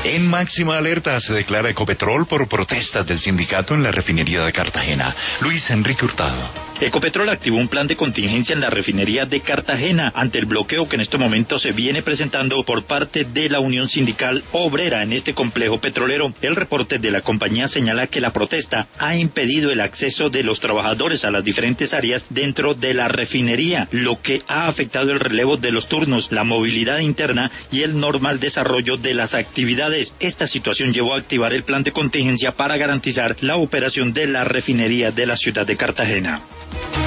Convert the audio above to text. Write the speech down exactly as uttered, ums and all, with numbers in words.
En máxima alerta se declara Ecopetrol por protestas del sindicato en la refinería de Cartagena. Luis Enrique Hurtado. Ecopetrol activó un plan de contingencia en la refinería de Cartagena ante el bloqueo que en este momento se viene presentando por parte de la Unión Sindical Obrera en este complejo petrolero. El reporte de la compañía señala que la protesta ha impedido el acceso de los trabajadores a las diferentes áreas dentro de la refinería, lo que ha afectado el relevo de los turnos, la movilidad interna y el normal desarrollo de las actividades. Esta situación llevó a activar el plan de contingencia para garantizar la operación de la refinería de la ciudad de Cartagena.